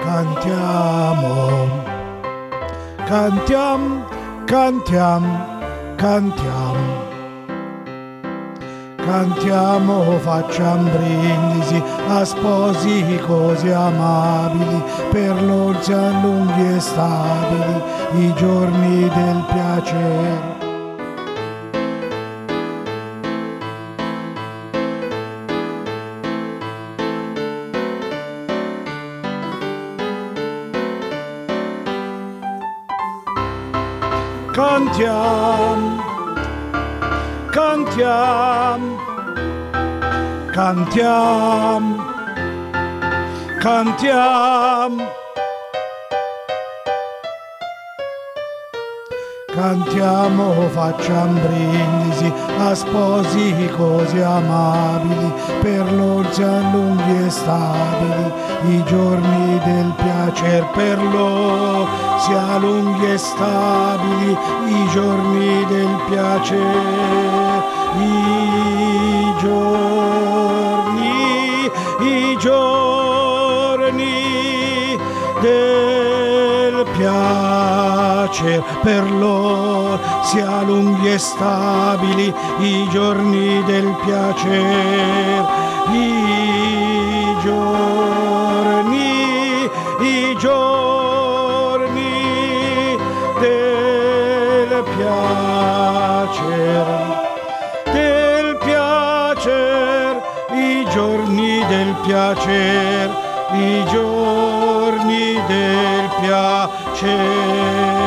cantiamo, cantiamo, cantiamo, cantiamo. Cantiamo, facciamo brindisi a sposi così amabili, per loro siano lunghi e stabili i giorni del piacere. Cantiamo, cantiamo, cantiamo, cantiamo, cantiamo, facciamo brindisi a sposi così amabili, per loro siano lunghi e stabili i giorni del piacer, per loro siano lunghi e stabili i giorni del piacer, i giorni del piacer, per loro sia lunghi e stabili i giorni del piacer, i giorni del piacer, i giorni del piacer, i giorni del piacer.